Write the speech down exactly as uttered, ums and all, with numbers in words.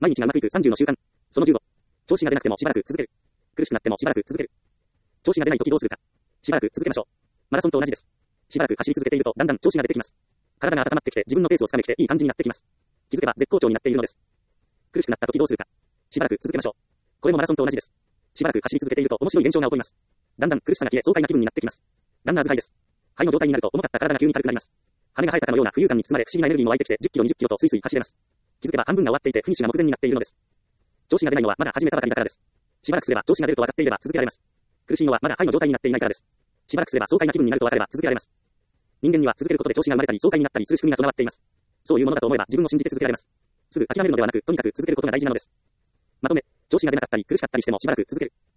毎日がうまくいくさんじゅうの習慣。そのじゅうご。調子が出なくてもしばらく続ける。苦しくなってもしばらく続ける。調子が出ないときどうするか。しばらく続けましょう。マラソンと同じです。しばらく走り続けているとだんだん調子が出てきます。体が温まってきて自分のペースをつかめてきていい感じになってきます。気づけば絶好調になっているのです。苦しくなったときどうするか。しばらく続けましょう。これもマラソンと同じです。しばらく走り続けていると面白い現象が起こります。だんだん苦しさが消え爽快な気分になってきます。ランナー使いです。肺の状態になると重かった体が急に軽くなります。羽が生えたかのような浮遊感に包まれ不思議なエネルギーも湧いてきてじゅっキロにじゅっキロとスイスイ走れます。気づけば半分が終わっていてフィニッシュが目前になっているのです。調子が出ないのはまだ始めたばかりだからです。しばらくすれば調子が出ると分かっていれば続けられます。苦しいのはまだ肺の状態になっていないからです。しばらくすれば爽快な気分になると分かれば続けられます。人間には続けることで調子が生まれたり爽快になったりする仕組みが備わっています。そういうものだと思えば自分を信じて続けられます。すぐ諦めるのではなくとにかく続けることが大事なのです。まとめ、調子が出なかったり苦しかったりしてもしばらく続ける。